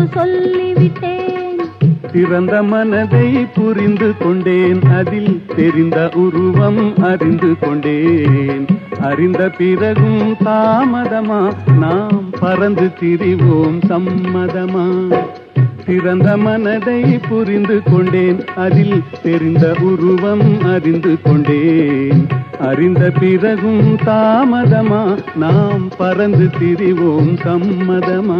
சொல்லிவிட்டேன். திறந்த மனதை புரிந்து கொண்டேன், அதில் தெரிந்த உருவம் அறிந்து கொண்டேன். அறிந்த பிறகும் தாமதமா, நாம் பறந்து திரிவோம் சம்மதமா? திறந்த மனதை புரிந்து கொண்டேன், அதில் தெரிந்த உருவம் அறிந்து கொண்டேன். அறிந்த பிறகும் தாமதமா, நாம் பறந்து திரிவோம் சம்மதமா?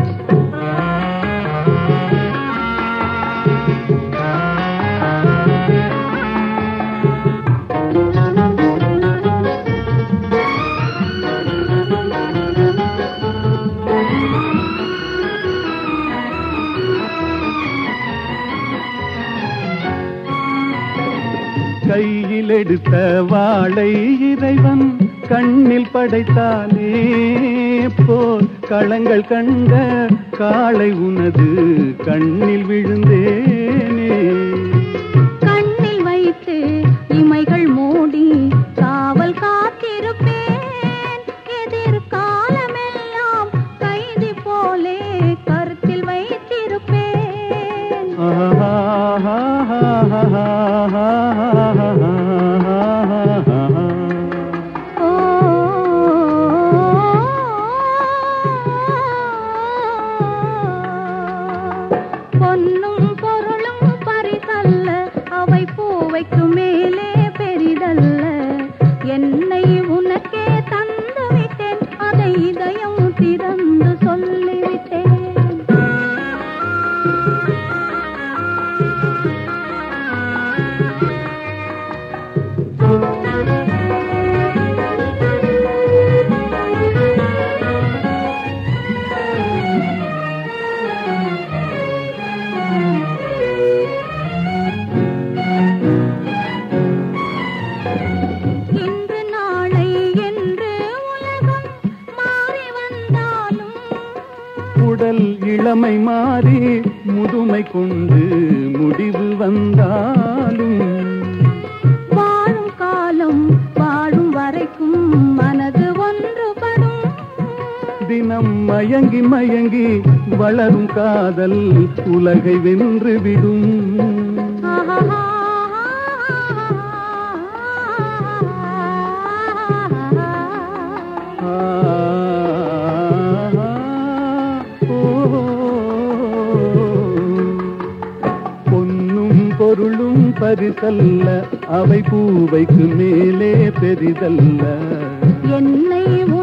கையில் எடுத்த வாளை இறைவன் கண்ணில் படைத்தானே போல், களங்கள் கண்ட காளை உனது கண்ணில் விழுந்தேனே. கண்ணில் வைத்து இமைகள் மூடி காவல் காத்திருப்பேன். எதிர்காலமெல்லாம் கைதி போலே கருத்தில் வைத்திருப்பேன். பொன்னும் பொருளும் பரிசல்ல, அவை பூவைக்கு மேலே பெரிதல்ல. என்னை உனக்கே தந்துவிட்டேன், அதை இதயம் திறந்து சொல்லிவிட்டேன். இன்று நாளை என்று உலகம் மாறி வந்தாலும், உடல் இளமை மாறி முதுமை கொண்டு முடிவு வந்தாலும், வாழும் காலம் வாழும் வரைக்கும் மனது ஒன்றுபடும். தினம் மயங்கி மயங்கி வளரும் காதல் உலகை வென்றுவிடும். பொன்னும் பொருளும் பரிசல்ல, அவை பூவைக்கு மேலே பெரிதல்ல. என்னை